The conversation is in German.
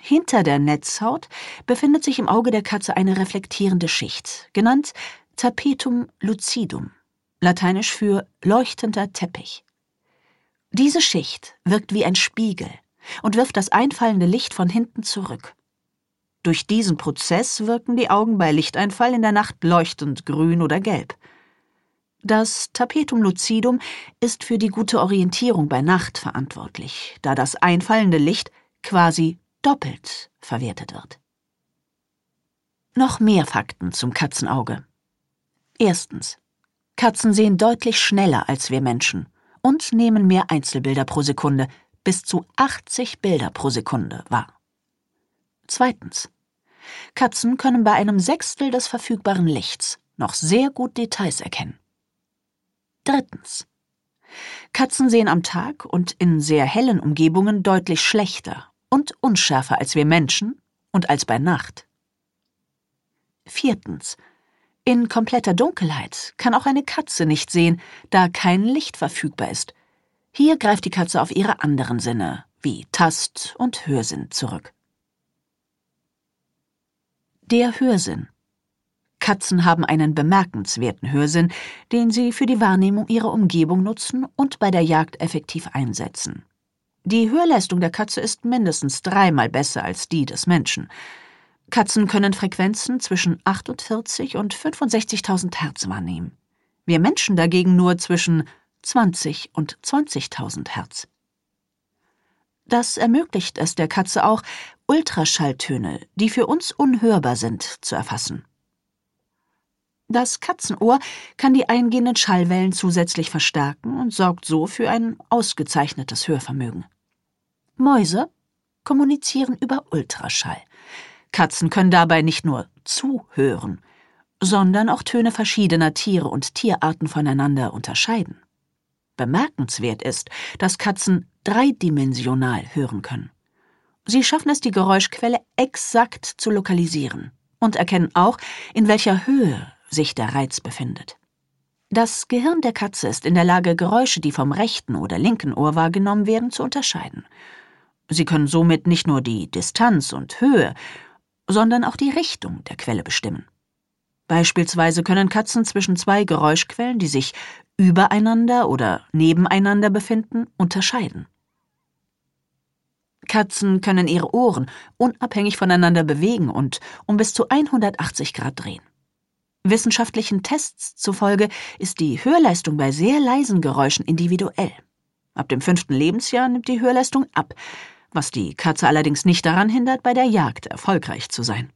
Hinter der Netzhaut befindet sich im Auge der Katze eine reflektierende Schicht, genannt Tapetum lucidum, lateinisch für leuchtender Teppich. Diese Schicht wirkt wie ein Spiegel und wirft das einfallende Licht von hinten zurück. Durch diesen Prozess wirken die Augen bei Lichteinfall in der Nacht leuchtend grün oder gelb. Das Tapetum lucidum ist für die gute Orientierung bei Nacht verantwortlich, da das einfallende Licht quasi doppelt verwertet wird. Noch mehr Fakten zum Katzenauge. Erstens. Katzen sehen deutlich schneller als wir Menschen und nehmen mehr Einzelbilder pro Sekunde, bis zu 80 Bilder pro Sekunde wahr. Zweitens. Katzen können bei einem Sechstel des verfügbaren Lichts noch sehr gut Details erkennen. Drittens. Katzen sehen am Tag und in sehr hellen Umgebungen deutlich schlechter und unschärfer als wir Menschen und als bei Nacht. Viertens. In kompletter Dunkelheit kann auch eine Katze nicht sehen, da kein Licht verfügbar ist. Hier greift die Katze auf ihre anderen Sinne, wie Tast- und Hörsinn, zurück. Der Hörsinn. Katzen haben einen bemerkenswerten Hörsinn, den sie für die Wahrnehmung ihrer Umgebung nutzen und bei der Jagd effektiv einsetzen. Die Hörleistung der Katze ist mindestens 3-mal besser als die des Menschen. Katzen können Frequenzen zwischen 48 und 65.000 Hertz wahrnehmen. Wir Menschen dagegen nur zwischen 20 und 20.000 Hertz. Das ermöglicht es der Katze auch, Ultraschalltöne, die für uns unhörbar sind, zu erfassen. Das Katzenohr kann die eingehenden Schallwellen zusätzlich verstärken und sorgt so für ein ausgezeichnetes Hörvermögen. Mäuse kommunizieren über Ultraschall. Katzen können dabei nicht nur zuhören, sondern auch Töne verschiedener Tiere und Tierarten voneinander unterscheiden. Bemerkenswert ist, dass Katzen dreidimensional hören können. Sie schaffen es, die Geräuschquelle exakt zu lokalisieren und erkennen auch, in welcher Höhe sich der Reiz befindet. Das Gehirn der Katze ist in der Lage, Geräusche, die vom rechten oder linken Ohr wahrgenommen werden, zu unterscheiden. Sie können somit nicht nur die Distanz und Höhe, sondern auch die Richtung der Quelle bestimmen. Beispielsweise können Katzen zwischen 2 Geräuschquellen, die sich übereinander oder nebeneinander befinden, unterscheiden. Katzen können ihre Ohren unabhängig voneinander bewegen und um bis zu 180 Grad drehen. Wissenschaftlichen Tests zufolge ist die Hörleistung bei sehr leisen Geräuschen individuell. Ab dem 5. Lebensjahr nimmt die Hörleistung ab, was die Katze allerdings nicht daran hindert, bei der Jagd erfolgreich zu sein.